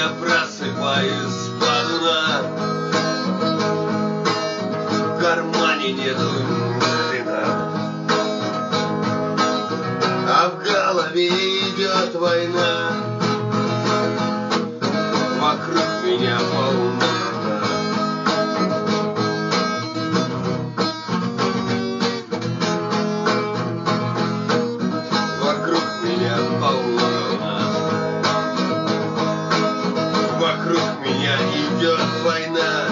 я просыпаюсь под утро. В кармане нету вина, а в голове идет война. Вокруг меня полно. Вокруг меня полно. Вокруг меня идет война.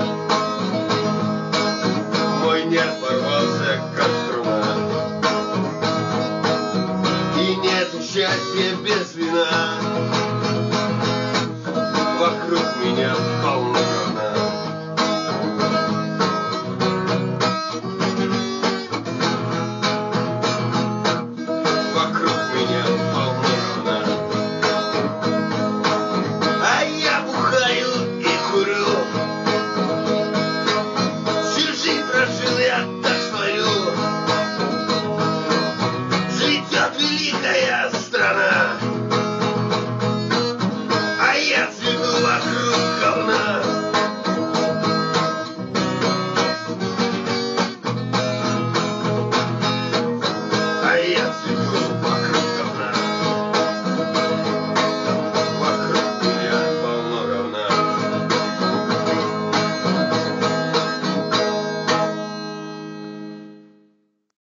Мой нерв порвался, как струна. И нет счастья без вина. Вокруг меня полно. Вокруг меня полно. А я бухаю и курю. Всю жизнь прожил я так свою. Цветет великая страна, а я цвету вокруг.